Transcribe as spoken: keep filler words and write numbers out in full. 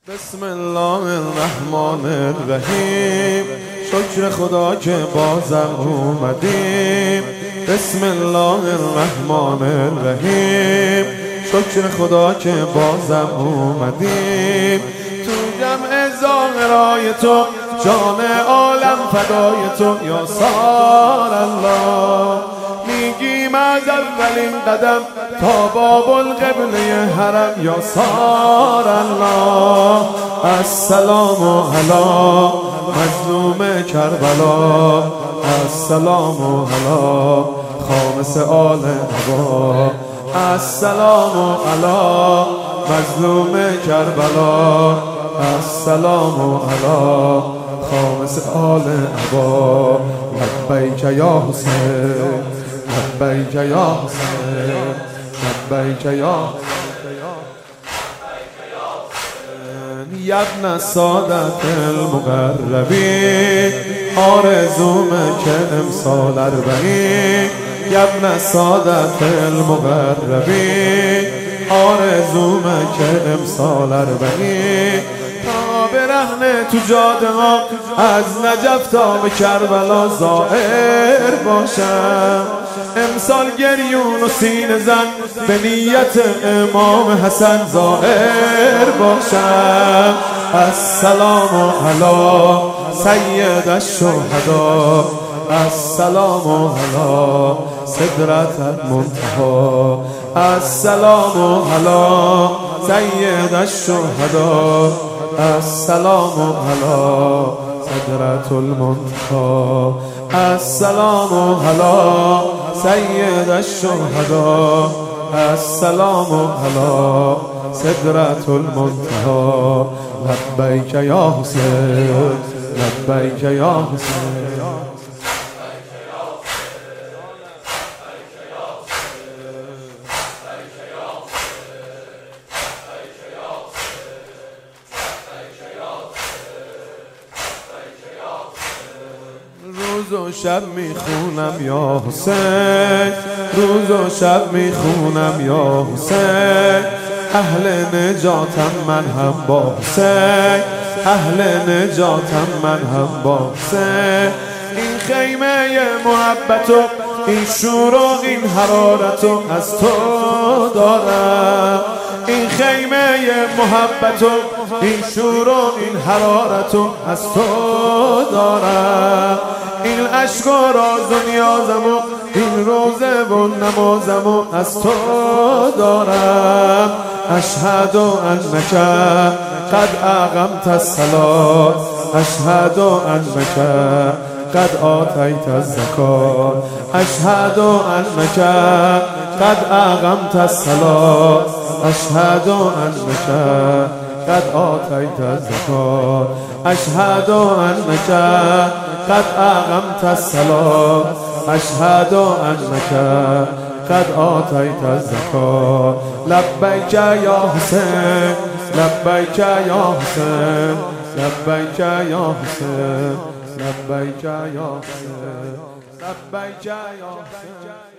بسم الله الرحمن الرحیم، شکر خدا که بازم اومدیم. بسم الله الرحمن الرحیم، شکر خدا که بازم اومدیم. تو جمع ظاهرای تو جان عالم فدای تو یا سار الله. میگیم از اولین قدم تا باب القبله حرم یا سار الله. السلام علی مظلوم کربلا، السلام علی خامس آل عبا، السلام علی مظلوم کربلا، السلام علی خامس آل عبا. لبیک یا حسین، لبیک یا حسین، لبیک یا یا ابن سادت المقربین، آرزومه که امسال اربعین. یا ابن سادت المقربین، آرزومه که امسال اربعین. تا برهنه تو جاده ها از نجف تا به کربلا ظاهر باشم. امسال گریون و سینه زن به نیت امام حسن ظاهر باشم. السلام علی سید الشهدا، السلام علی سدرت المنتهی، السلام علی سید الشهدا، السلام علی سدرت المنتهی، السلام علی سید الشهدا، السلام علی سدرت المنتهی. لبیک یا حسین، لبیک یا حسین. روز و شب میخونم یا حسین، روز و شب میخونم یا حسین. اهل نجاتم من هم با حسین، اهل نجاتم من هم با حسین. این خیمه محبت و این شور و این حرارت و از تو دارم. این خیمه محبت و این شور و این حرارت و از تو دارم. این عشق و راز و نیازم و این روزه و نمازم و از تو دارم. اشهد انک قد اقمت الصلاة، اشهد انک قد آتیت الزکات، اشهد انک قد اقمت الصلاة، اشهد انک قد آتیت الزکات، اشهد انک قد اقمت الصلاة، اشهد انک قد آتیت الزکات. لبیک یا حسین، لبیک یا حسین، لبیک یا حسین، لبیک یا حسین، لبیک یا حسین.